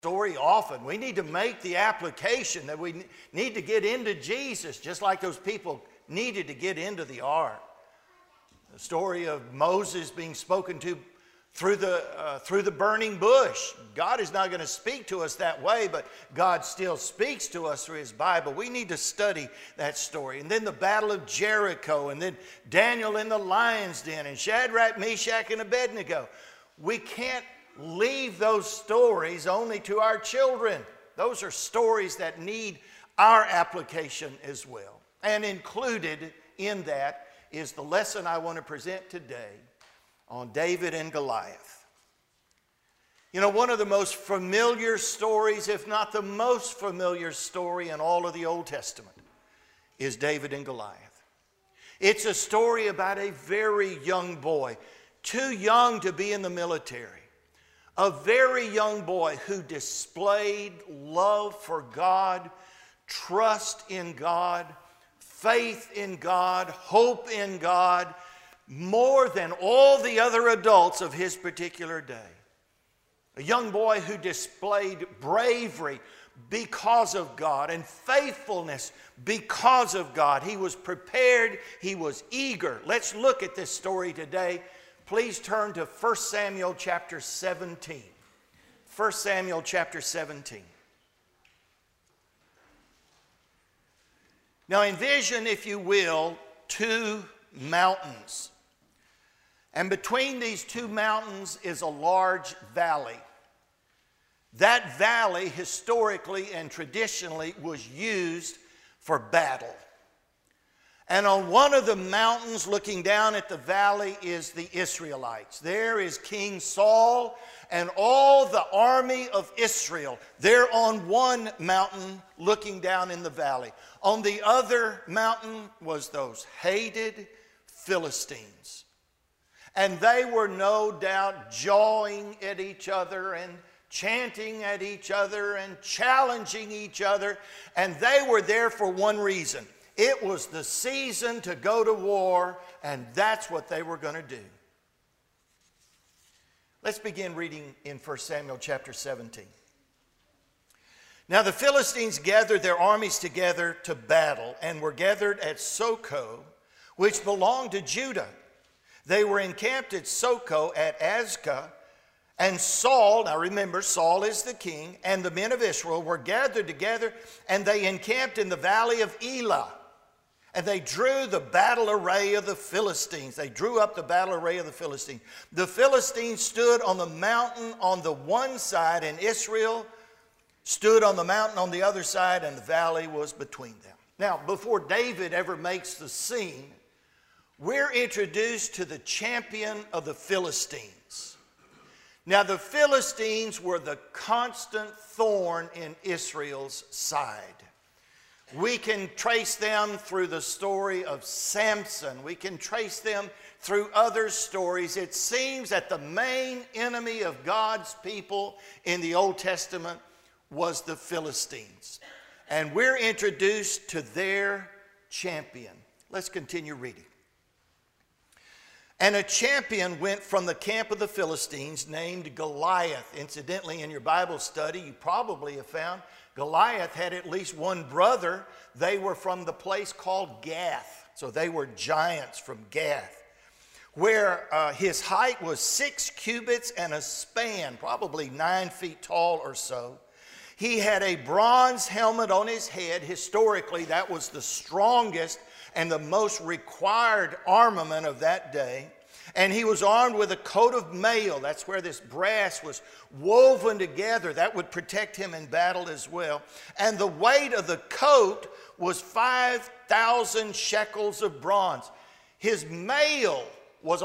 story often. We need to make the application that we need to get into Jesus, just like those people needed to get into the ark. The story of Moses being spoken to through the burning bush. God is not going to speak to us that way, but God still speaks to us through His Bible. We need to study that story. And then the Battle of Jericho, and then Daniel in the lion's den, and Shadrach, Meshach, and Abednego. We can't leave those stories only to our children. Those are stories that need our application as well. And included in that is the lesson I want to present today on David and Goliath. You know, one of the most familiar stories, if not the most familiar story in all of the Old Testament, is David and Goliath. It's a story about a very young boy, too young to be in the military. A very young boy who displayed love for God, trust in God, faith in God, hope in God, more than all the other adults of his particular day. A young boy who displayed bravery because of God and faithfulness because of God. He was prepared. He was eager. Let's look at this story today. Please turn to 1 Samuel chapter 17. 1 Samuel chapter 17. Now envision, if you will, two mountains. And between these two mountains is a large valley. That valley historically and traditionally was used for battle. And on one of the mountains looking down at the valley is the Israelites. There is King Saul and all the army of Israel. They're on one mountain looking down in the valley. On the other mountain was those hated Philistines. And they were no doubt jawing at each other and chanting at each other and challenging each other. And they were there for one reason. It was the season to go to war, and that's what they were going to do. Let's begin reading in 1 Samuel chapter 17. Now the Philistines gathered their armies together to battle and were gathered at Socoh, which belonged to Judah. They were encamped at Socoh at Azekah, and Saul, now remember, Saul is the king, and the men of Israel were gathered together, and they encamped in the valley of Elah. And they drew the battle array of the Philistines. They drew up the battle array of the Philistines. The Philistines stood on the mountain on the one side, and Israel stood on the mountain on the other side, and the valley was between them. Now, before David ever makes the scene, we're introduced to the champion of the Philistines. Now, the Philistines were the constant thorn in Israel's side. We can trace them through the story of Samson. We can trace them through other stories. It seems that the main enemy of God's people in the Old Testament was the Philistines. And we're introduced to their champion. Let's continue reading. And a champion went from the camp of the Philistines named Goliath. Incidentally, in your Bible study, you probably have found Goliath had at least one brother. They were from the place called Gath. So they were giants from Gath, where his height was 6 cubits and a span, probably 9 feet tall or so. He had a bronze helmet on his head. Historically, that was the strongest and the most required armament of that day. And he was armed with a coat of mail. That's where this brass was woven together. That would protect him in battle as well. And the weight of the coat was 5,000 shekels of bronze. His mail was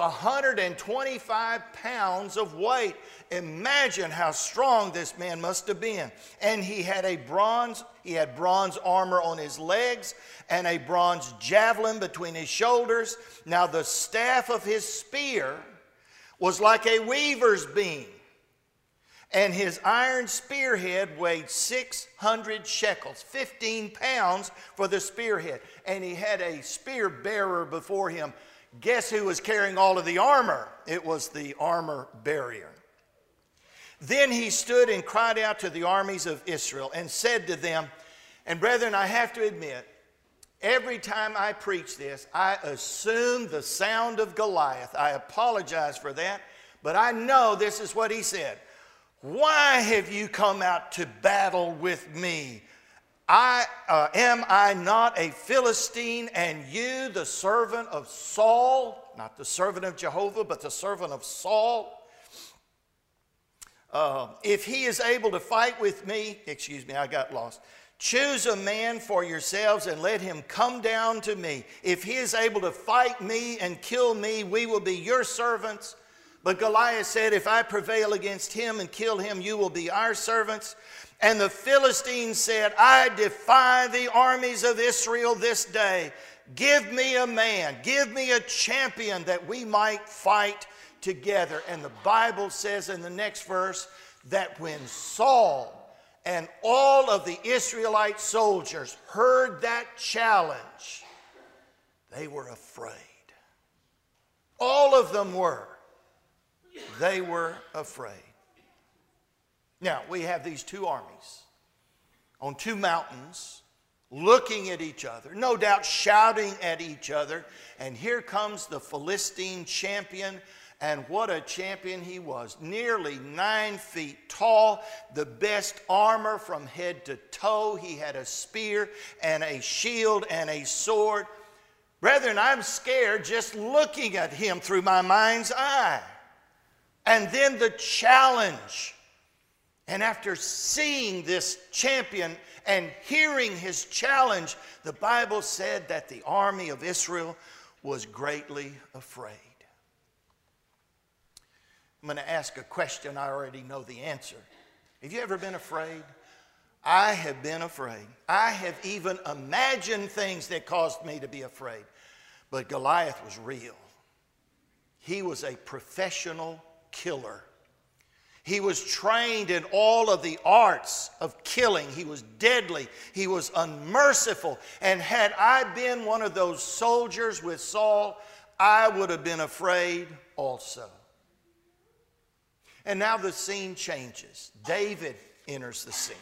125 pounds of weight. Imagine how strong this man must have been. And he had bronze armor on his legs and a bronze javelin between his shoulders. Now the staff of his spear was like a weaver's beam, and his iron spearhead weighed 600 shekels, 15 pounds for the spearhead. And he had a spear bearer before him. Guess who was carrying all of the armor? It was the armor bearer. Then he stood and cried out to the armies of Israel and said to them, and brethren, I have to admit, every time I preach this, I assume the sound of Goliath. I apologize for that, but I know this is what he said. Why have you come out to battle with me? Am I not a Philistine, and you the servant of Saul? Not the servant of Jehovah, but the servant of Saul. If he is able to fight with me, I got lost. Choose a man for yourselves and let him come down to me. If he is able to fight me and kill me, we will be your servants. But Goliath said, if I prevail against him and kill him, you will be our servants. And the Philistines said, I defy the armies of Israel this day. Give me a man, give me a champion that we might fight together. And the Bible says in the next verse that when Saul and all of the Israelite soldiers heard that challenge, they were afraid. All of them were. They were afraid. Now, we have these two armies on two mountains looking at each other, no doubt shouting at each other. And here comes the Philistine champion. And what a champion he was. Nearly 9 feet tall, the best armor from head to toe. He had a spear and a shield and a sword. Brethren, I'm scared just looking at him through my mind's eye. And then the challenge. And after seeing this champion and hearing his challenge, the Bible said that the army of Israel was greatly afraid. I'm going to ask a question I already know the answer. Have you ever been afraid? I have been afraid. I have even imagined things that caused me to be afraid. But Goliath was real. He was a professional killer. He was trained in all of the arts of killing. He was deadly. He was unmerciful. And had I been one of those soldiers with Saul, I would have been afraid also. And now the scene changes. David enters the scene.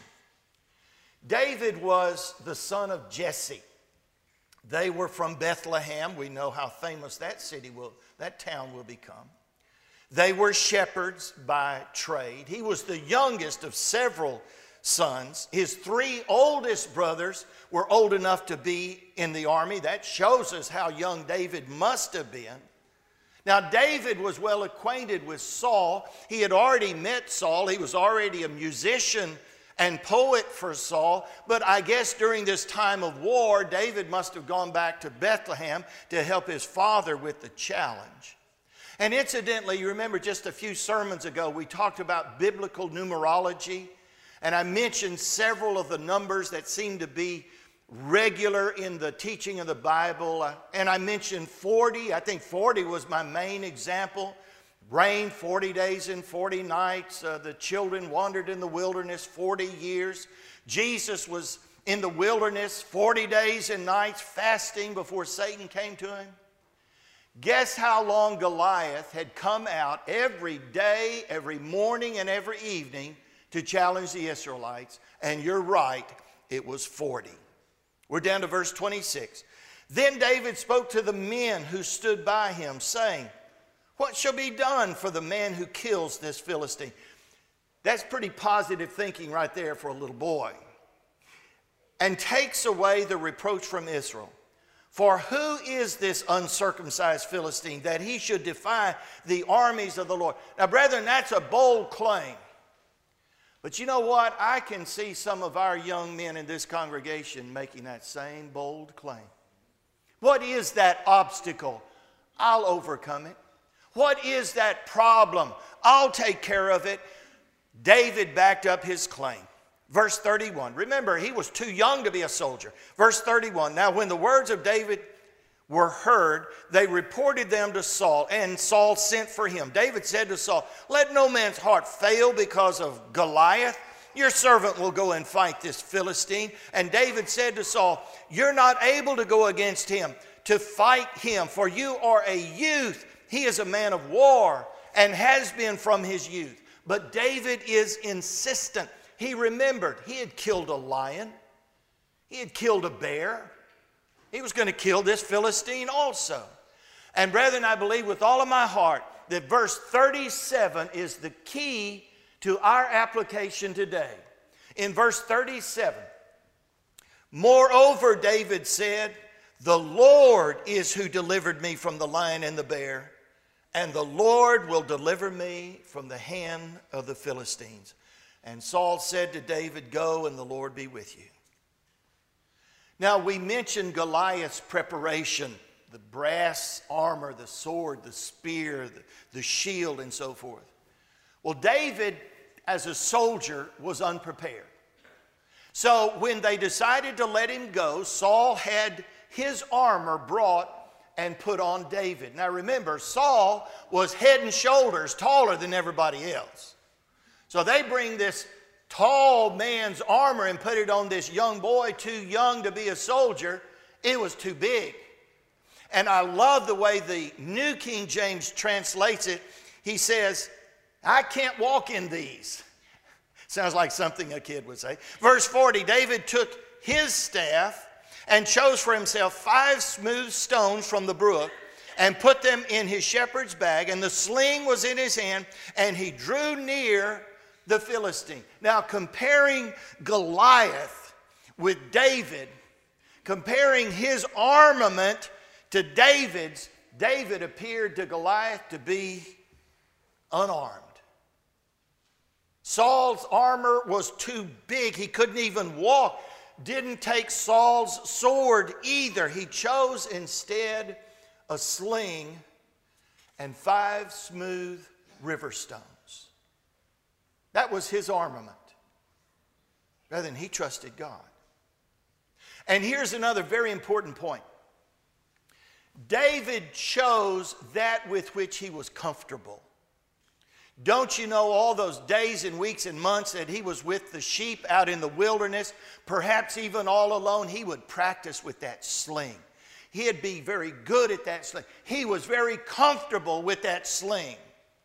David was the son of Jesse. They were from Bethlehem. We know how famous that town will become. They were shepherds by trade. He was the youngest of several sons. His 3 oldest brothers were old enough to be in the army. That shows us how young David must have been. Now, David was well acquainted with Saul. He had already met Saul. He was already a musician and poet for Saul. But I guess during this time of war, David must have gone back to Bethlehem to help his father with the challenge. And incidentally, you remember just a few sermons ago, we talked about biblical numerology. And I mentioned several of the numbers that seem to be regular in the teaching of the Bible. And I mentioned 40. I think 40 was my main example. Rain 40 days and 40 nights. The children wandered in the wilderness 40 years. Jesus was in the wilderness 40 days and nights fasting before Satan came to him. Guess how long Goliath had come out every day, every morning, and every evening to challenge the Israelites? And you're right, it was 40. We're down to verse 26. Then David spoke to the men who stood by him, saying, what shall be done for the man who kills this Philistine? That's pretty positive thinking right there for a little boy. And takes away the reproach from Israel. For who is this uncircumcised Philistine that he should defy the armies of the Lord? Now, brethren, that's a bold claim. But you know what? I can see some of our young men in this congregation making that same bold claim. What is that obstacle? I'll overcome it. What is that problem? I'll take care of it. David backed up his claim. Verse 31. Remember, he was too young to be a soldier. Verse 31. Now, when the words of David were heard, they reported them to Saul, and Saul sent for him. David said to Saul, let no man's heart fail because of Goliath. Your servant will go and fight this Philistine. And David said to Saul, you're not able to go against him to fight him, for you are a youth. He is a man of war and has been from his youth. But David is insistent. He remembered he had killed a lion. He had killed a bear. He was going to kill this Philistine also. And brethren, I believe with all of my heart that verse 37 is the key to our application today. In verse 37, moreover, David said, the Lord is who delivered me from the lion and the bear, and the Lord will deliver me from the hand of the Philistines. And Saul said to David, go, and the Lord be with you. Now, we mentioned Goliath's preparation, the brass armor, the sword, the spear, the shield, and so forth. Well, David, as a soldier, was unprepared. So when they decided to let him go, Saul had his armor brought and put on David. Now remember, Saul was head and shoulders taller than everybody else. So they bring this tall man's armor and put it on this young boy, too young to be a soldier. It was too big. And I love the way the New King James translates it. He says, I can't walk in these. Sounds like something a kid would say. Verse 40, David took his staff and chose for himself 5 smooth stones from the brook and put them in his shepherd's bag, and the sling was in his hand, and he drew near the Philistine. Now, comparing Goliath with David, comparing his armament to David's, David appeared to Goliath to be unarmed. Saul's armor was too big. He couldn't even walk. Didn't take Saul's sword either. He chose instead a sling and 5 smooth river stones. That was his armament. Rather than he trusted God. And here's another very important point. David chose that with which he was comfortable. Don't you know all those days and weeks and months that he was with the sheep out in the wilderness, perhaps even all alone, he would practice with that sling. He'd be very good at that sling. He was very comfortable with that sling.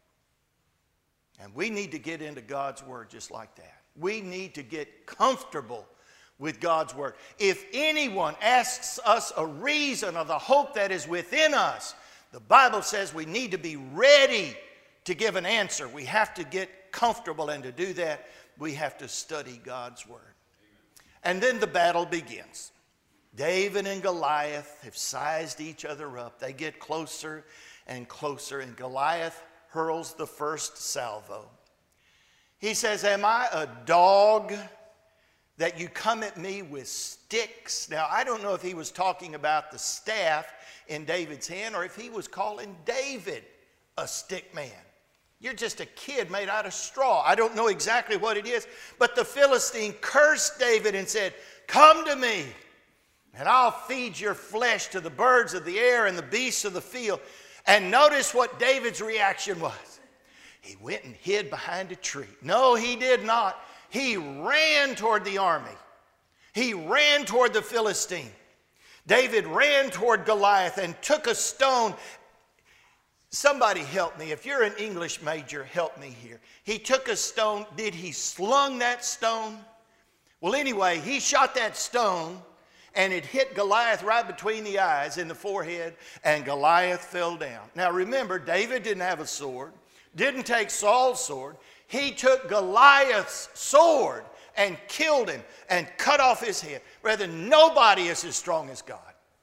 And we need to get into God's Word just like that. We need to get comfortable with God's Word. If anyone asks us a reason of the hope that is within us, the Bible says we need to be ready to give an answer. We have to get comfortable, and to do that, we have to study God's Word. And then the battle begins. David and Goliath have sized each other up. They get closer and closer, and Goliath hurls the first salvo. He says, am I a dog that you come at me with sticks? Now, I don't know if he was talking about the staff in David's hand or if he was calling David a stick man. You're just a kid made out of straw. I don't know exactly what it is. But the Philistine cursed David and said, come to me, and I'll feed your flesh to the birds of the air and the beasts of the field. And notice what David's reaction was. He went and hid behind a tree. No, he did not. He ran toward the army. He ran toward the Philistine. David ran toward Goliath and took a stone. Somebody help me. If you're an English major, help me here. He took a stone. Did he slung that stone? Well, anyway, he shot that stone, and it hit Goliath right between the eyes in the forehead, and Goliath fell down. Now remember, David didn't have a sword, didn't take Saul's sword. He took Goliath's sword and killed him and cut off his head. Rather, nobody is as strong as God.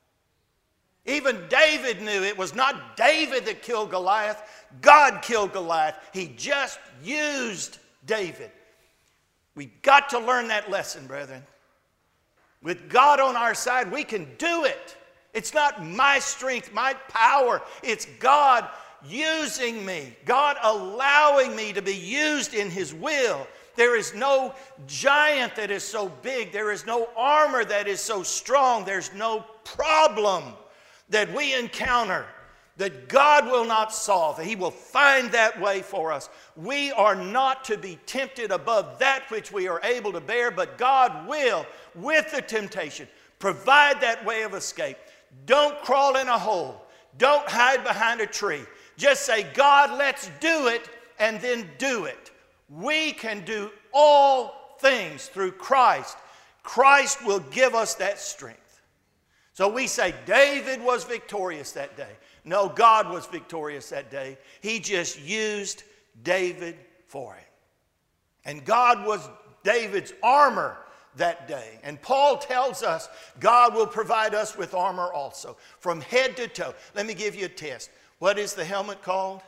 Even David knew it was not David that killed Goliath. God killed Goliath. He just used David. We've got to learn that lesson, brethren. With God on our side, we can do it. It's not my strength, my power. It's God using me. God allowing me to be used in His will. There is no giant that is so big. There is no armor that is so strong. There's no problem that we encounter that God will not solve. He will find that way for us. We are not to be tempted above that which we are able to bear, but God will, with the temptation, provide that way of escape. Don't crawl in a hole. Don't hide behind a tree. Just say, God, let's do it, and then do it. We can do all things through Christ. Christ will give us that strength. So we say David was victorious that day. No, God was victorious that day. He just used David for it. And God was David's armor that day. And Paul tells us God will provide us with armor also, from head to toe. Let me give you a test. What is the helmet called?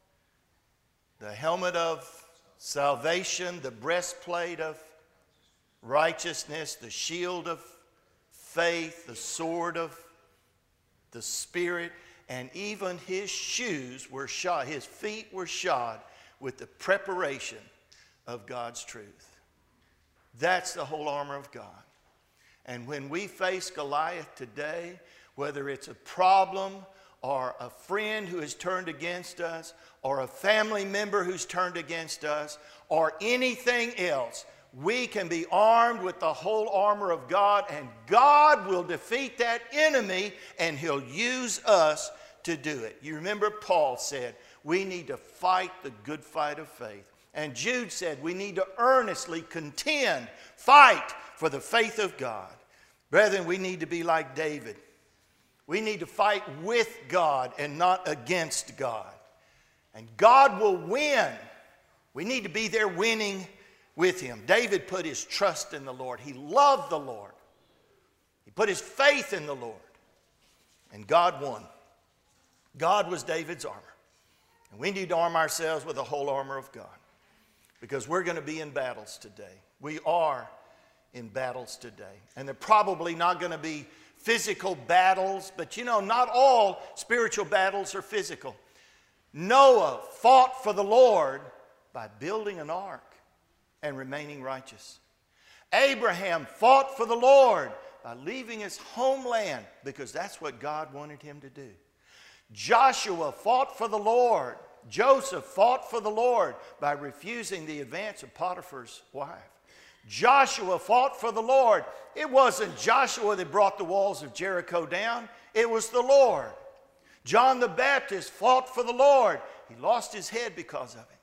The helmet of salvation, the breastplate of righteousness, the shield of faith, the sword of the Spirit, and even his shoes were shod, his feet were shod with the preparation of God's truth. That's the whole armor of God. And when we face Goliath today, whether it's a problem or a friend who has turned against us, or a family member who's turned against us, or anything else, we can be armed with the whole armor of God, and God will defeat that enemy, and He'll use us to do it. You remember Paul said, we need to fight the good fight of faith. And Jude said, we need to earnestly contend, fight for the faith of God. Brethren, we need to be like David. We need to fight with God and not against God. And God will win. We need to be there winning with Him. David put his trust in the Lord. He loved the Lord. He put his faith in the Lord. And God won. God was David's armor. And we need to arm ourselves with the whole armor of God, because we're going to be in battles today. We are in battles today. And they're probably not going to be physical battles, but you know, not all spiritual battles are physical. Noah fought for the Lord by building an ark and remaining righteous. Abraham fought for the Lord by leaving his homeland, because that's what God wanted him to do. Joshua fought for the Lord. Joseph fought for the Lord by refusing the advance of Potiphar's wife. Joshua fought for the Lord. It wasn't Joshua that brought the walls of Jericho down. It was the Lord. John the Baptist fought for the Lord. He lost his head because of it.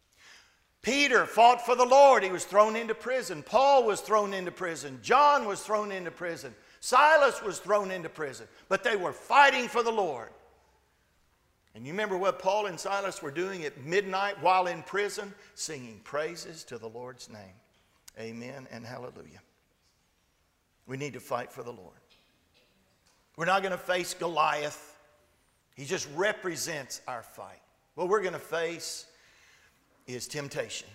Peter fought for the Lord. He was thrown into prison. Paul was thrown into prison. John was thrown into prison. Silas was thrown into prison. But they were fighting for the Lord. And you remember what Paul and Silas were doing at midnight while in prison? Singing praises to the Lord's name. Amen and hallelujah. We need to fight for the Lord. We're not going to face Goliath. He just represents our fight. What we're going to face is temptation.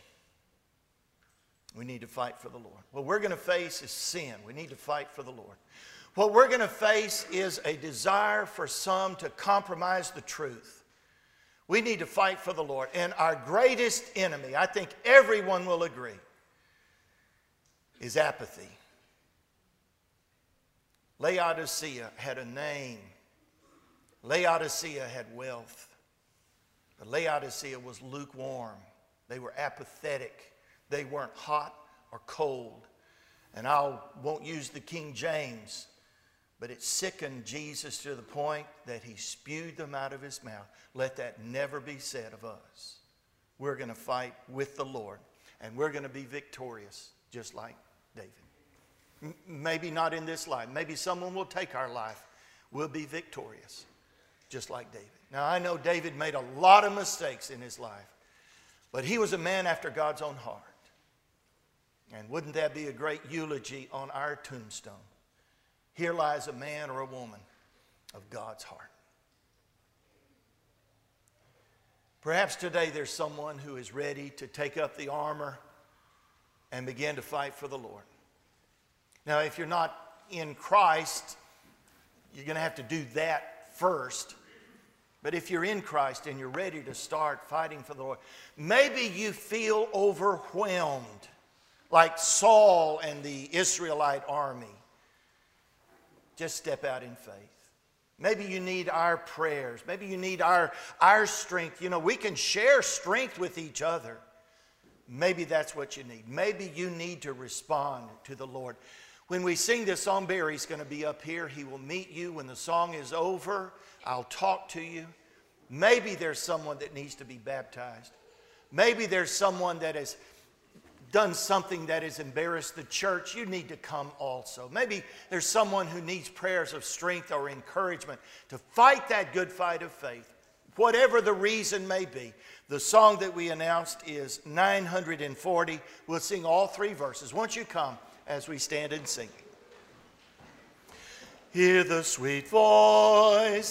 We need to fight for the Lord. What we're going to face is sin. We need to fight for the Lord. What we're going to face is a desire for some to compromise the truth. We need to fight for the Lord. And our greatest enemy, I think everyone will agree, is apathy. Laodicea had a name. Laodicea had wealth. But Laodicea was lukewarm. They were apathetic. They weren't hot or cold. And I won't use the King James, but it sickened Jesus to the point that He spewed them out of His mouth. Let that never be said of us. We're going to fight with the Lord, and we're going to be victorious just like David. Maybe not in this life. Maybe someone will take our life. We'll be victorious just like David. Now, I know David made a lot of mistakes in his life, but he was a man after God's own heart. And wouldn't that be a great eulogy on our tombstone? Here lies a man or a woman of God's heart. Perhaps today there's someone who is ready to take up the armor and begin to fight for the Lord. Now, if you're not in Christ, you're going to have to do that first. But if you're in Christ and you're ready to start fighting for the Lord, maybe you feel overwhelmed like Saul and the Israelite army. Just step out in faith. Maybe you need our prayers. Maybe you need our strength. You know, we can share strength with each other. Maybe that's what you need. Maybe you need to respond to the Lord. When we sing this song, Barry's going to be up here. He will meet you when the song is over. I'll talk to you. Maybe there's someone that needs to be baptized. Maybe there's someone that has done something that has embarrassed the church. You need to come also. Maybe there's someone who needs prayers of strength or encouragement to fight that good fight of faith. Whatever the reason may be. The song that we announced is 940. We'll sing all 3 verses. Won't you come as we stand and sing? Hear the sweet voice